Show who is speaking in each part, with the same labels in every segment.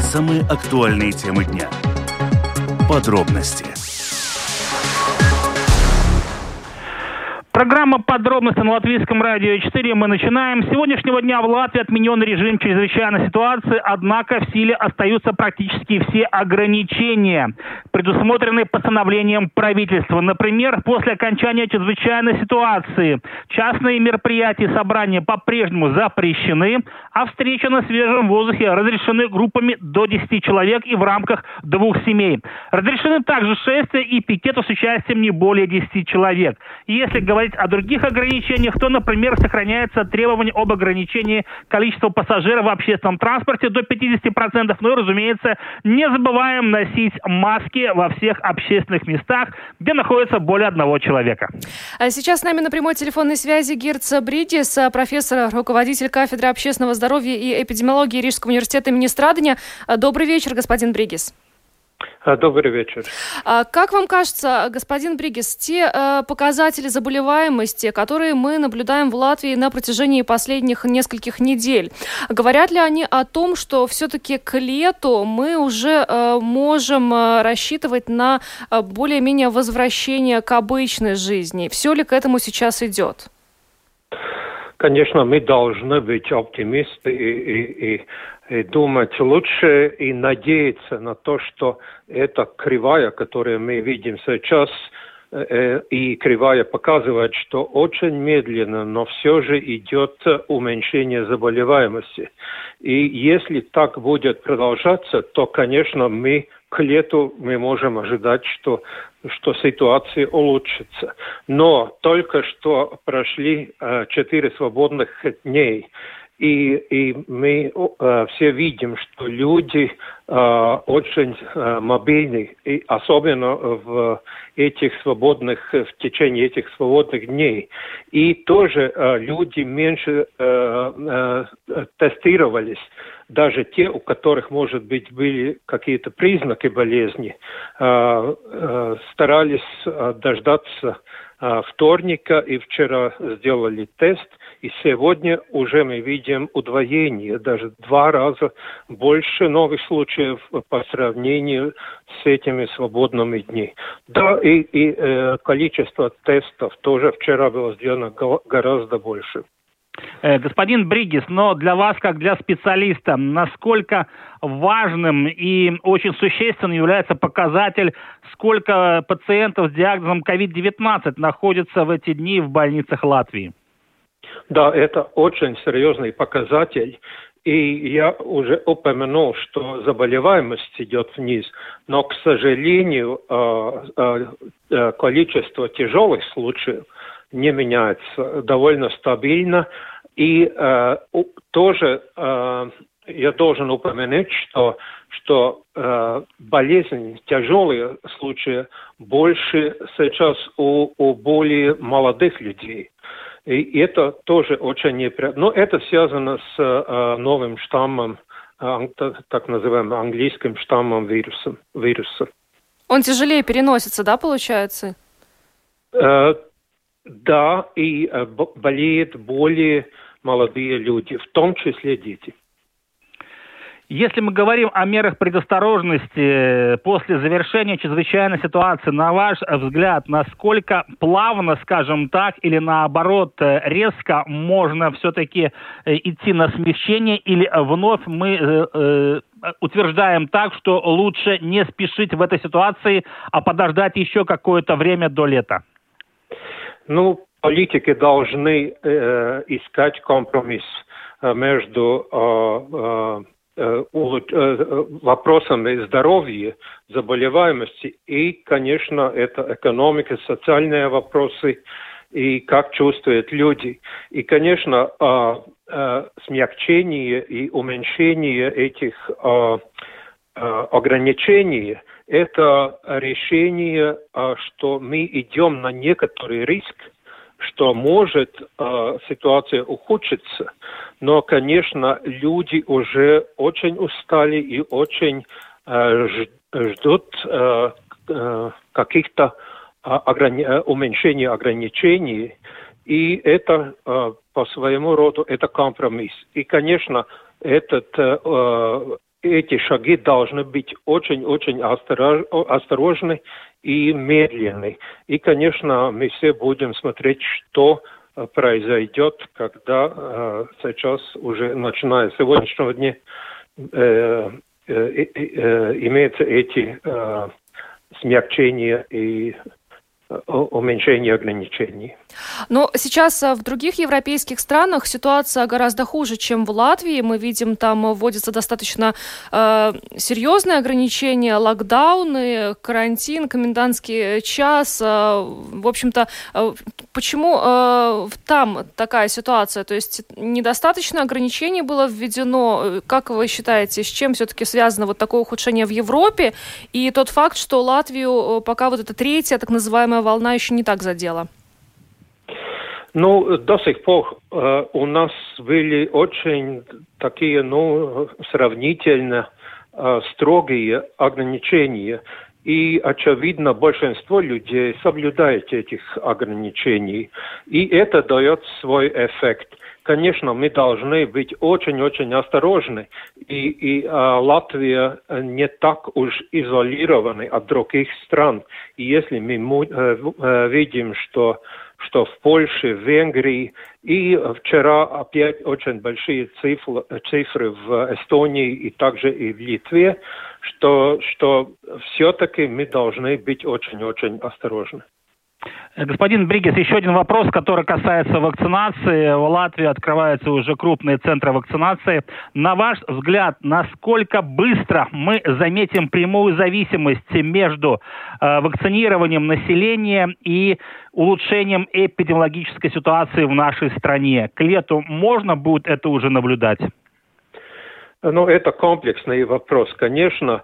Speaker 1: самые актуальные темы дня. Подробности.
Speaker 2: Программа «Подробности» на Латвийском радио 4. Мы начинаем. С сегодняшнего дня в Латвии отменен режим чрезвычайной ситуации, однако в силе остаются практически все ограничения, предусмотренные постановлением правительства. Например, после окончания чрезвычайной ситуации частные мероприятия и собрания по-прежнему запрещены, а встречи на свежем воздухе разрешены группами до 10 человек и в рамках 2 семей. Разрешены также шествия и пикеты с участием не более 10 человек. Если говорить о других ограничениях, то, например, сохраняется требование об ограничении количества пассажиров в общественном транспорте до 50%. Ну и, разумеется, не забываем носить маски во всех общественных местах, где находится более 1 человека.
Speaker 3: Сейчас с нами на прямой телефонной связи Гирц Бридис, профессор, руководитель кафедры общественного здоровья и эпидемиологии Рижского университета имени Страдания. Добрый вечер, господин Бридис.
Speaker 4: Добрый вечер.
Speaker 3: Как вам кажется, господин Бридис, те показатели заболеваемости, которые мы наблюдаем в Латвии на протяжении последних нескольких недель, говорят ли они о том, что все-таки к лету мы уже можем рассчитывать на более-менее возвращение к обычной жизни? Все ли к этому сейчас идет?
Speaker 4: Конечно, мы должны быть оптимисты и думать лучше и надеяться на то, что эта кривая, которую мы видим сейчас, и кривая показывает, что очень медленно, но все же идет уменьшение заболеваемости. И если так будет продолжаться, то, конечно, к лету мы можем ожидать, что ситуация улучшится. Но только что прошли 4 свободных дней. И мы все видим, что люди очень мобильны, и особенно в течение этих свободных дней. И тоже люди меньше тестировались. Даже те, у которых, может быть, были какие-то признаки болезни, старались дождаться вторника, и вчера сделали тест, и сегодня уже мы видим удвоение, даже 2 раза больше новых случаев по сравнению с этими свободными днями. Да, и количество тестов тоже вчера было сделано гораздо больше.
Speaker 2: Господин Бридис, но для вас, как для специалиста, насколько важным и очень существенным является показатель, сколько пациентов с диагнозом COVID-19 находится в эти дни в больницах Латвии?
Speaker 4: Да, это очень серьезный показатель. И я уже упомянул, что заболеваемость идет вниз, но, к сожалению, количество тяжелых случаев не меняется, довольно стабильно. И тоже я должен упомянуть, что болезнь, тяжелые случаи больше сейчас у более молодых людей. И это тоже очень неприятно. Но это связано с новым штаммом, так называемым английским штаммом вируса.
Speaker 3: Он тяжелее переносится, да, получается?
Speaker 4: Да, и болеют более молодые люди, в том числе дети.
Speaker 2: Если мы говорим о мерах предосторожности после завершения чрезвычайной ситуации, на ваш взгляд, насколько плавно, скажем так, или наоборот резко можно все-таки идти на смягчение, или вновь мы утверждаем так, что лучше не спешить в этой ситуации, а подождать еще какое-то время до лета?
Speaker 4: Политики должны искать компромисс между вопросами здоровья, заболеваемости и, конечно, это экономика, социальные вопросы и как чувствуют люди. И, конечно, смягчение и уменьшение этих ограничений – это решение, что мы идем на некоторый риск, что может ситуация ухудшиться, но, конечно, люди уже очень устали и очень ждут каких-то уменьшения ограничений, и это по своему роду это компромисс. И, конечно, этот эти шаги должны быть очень-очень осторожны и медленны. И, конечно, мы все будем смотреть, что произойдет, когда сейчас уже, начиная с сегодняшнего дня, имеются эти смягчения и уменьшение ограничений.
Speaker 3: Но сейчас в других европейских странах ситуация гораздо хуже, чем в Латвии. Мы видим, там вводятся достаточно серьезные ограничения, локдауны, карантин, комендантский час. В общем-то, почему там такая ситуация? То есть недостаточно ограничений было введено. Как вы считаете, с чем все-таки связано вот такое ухудшение в Европе? И тот факт, что Латвию пока вот эта третья, так называемая, волна еще не так задела?
Speaker 4: Ну, до сих пор у нас были очень такие, сравнительно строгие ограничения. И, очевидно, большинство людей соблюдает этих ограничений. И это дает свой эффект. Конечно, мы должны быть очень-очень осторожны. И Латвия не так уж изолирована от других стран. И если мы видим, что в Польше, в Венгрии и вчера опять очень большие цифры в Эстонии и также и в Литве, что все-таки мы должны быть очень-очень осторожны.
Speaker 2: Господин Бригес, еще один вопрос, который касается вакцинации. В Латвии открываются уже крупные центры вакцинации. На ваш взгляд, насколько быстро мы заметим прямую зависимость между вакцинированием населения и улучшением эпидемиологической ситуации в нашей стране? К лету можно будет это уже наблюдать?
Speaker 4: Ну, это комплексный вопрос. Конечно,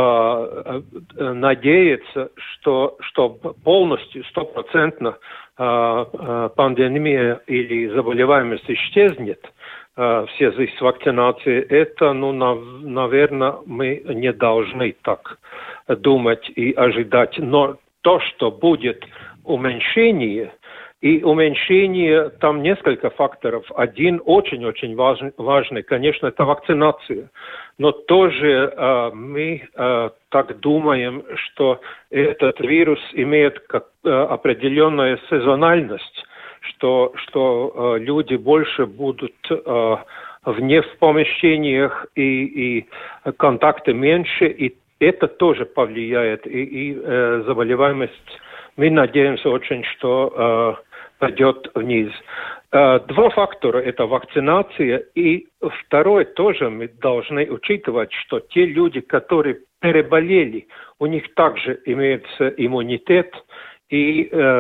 Speaker 4: надеяться, что полностью, 100% пандемия или заболеваемость исчезнет в связи с вакцинацией, это, наверное, мы не должны так думать и ожидать. Но то, что будет уменьшение, и уменьшение, там несколько факторов. Один очень-очень важный, конечно, это вакцинация. Но тоже мы так думаем, что этот вирус имеет определенную сезональность, что люди больше будут вне в помещениях и контакты меньше, и это тоже повлияет. И заболеваемость, мы надеемся очень, что пойдет вниз. Два фактора – это вакцинация, и второй тоже мы должны учитывать, что те люди, которые переболели, у них также имеется иммунитет, и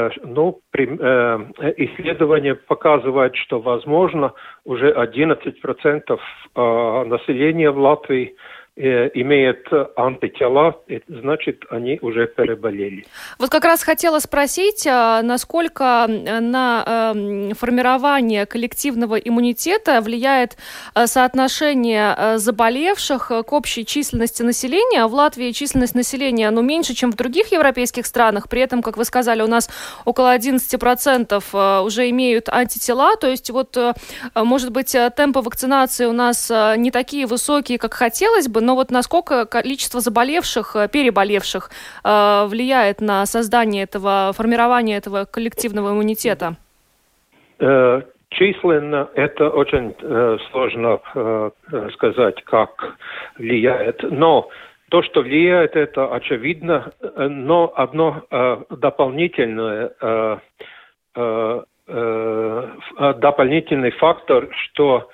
Speaker 4: исследования показывают, что, возможно, уже 11% населения в Латвии имеет антитела, значит, они уже переболели.
Speaker 3: Вот как раз хотела спросить, насколько на формирование коллективного иммунитета влияет соотношение заболевших к общей численности населения. В Латвии численность населения меньше, чем в других европейских странах. При этом, как вы сказали, у нас около 11% уже имеют антитела. То есть, может быть, темпы вакцинации у нас не такие высокие, как хотелось бы, но насколько количество заболевших, переболевших влияет на создание формирование этого коллективного иммунитета?
Speaker 4: Численно это очень сложно сказать, как влияет. Но то, что влияет, это очевидно. Но одно дополнительный фактор, что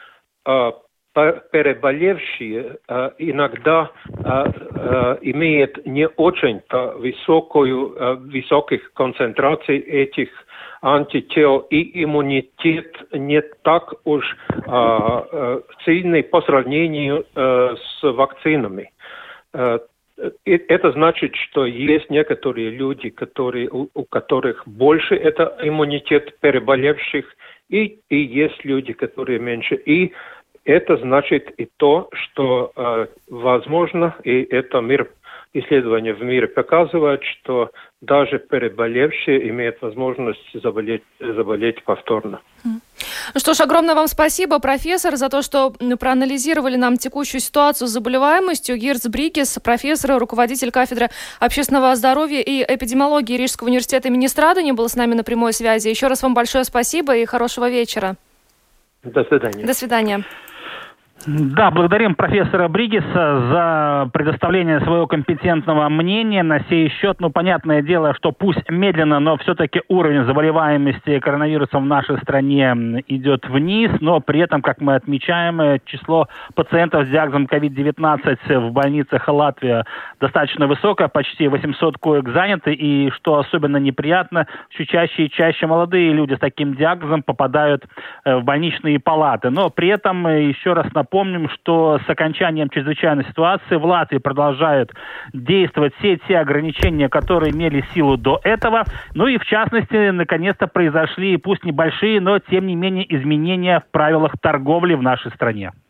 Speaker 4: переболевшие иногда имеют не очень-то высоких концентраций этих антител, и иммунитет не так уж сильный по сравнению с вакцинами. Это значит, что есть некоторые люди, у которых больше это иммунитет переболевших, и есть люди, которые меньше. И это значит и то, что, возможно, и это мир исследования в мире показывают, что даже переболевшие имеют возможность заболеть повторно.
Speaker 3: Ну что ж, огромное вам спасибо, профессор, за то, что проанализировали нам текущую ситуацию с заболеваемостью. Гирдс Бригес, профессор, руководитель кафедры общественного здоровья и эпидемиологии Рижского университета имени Страдани, был с нами на прямой связи. Еще раз вам большое спасибо и хорошего вечера.
Speaker 4: До свидания.
Speaker 3: До свидания.
Speaker 2: Да, благодарим профессора Бригеса за предоставление своего компетентного мнения на сей счет. Ну, понятное дело, что пусть медленно, но все-таки уровень заболеваемости коронавирусом в нашей стране идет вниз, но при этом, как мы отмечаем, число пациентов с диагнозом COVID-19 в больницах Латвии достаточно высокое, почти 800 коек заняты, и что особенно неприятно, все чаще и чаще молодые люди с таким диагнозом попадают в больничные палаты. Но при этом, еще раз напомним, что с окончанием чрезвычайной ситуации в Латвии продолжают действовать все те ограничения, которые имели силу до этого. Ну и в частности, наконец-то произошли, пусть небольшие, но тем не менее изменения в правилах торговли в нашей стране.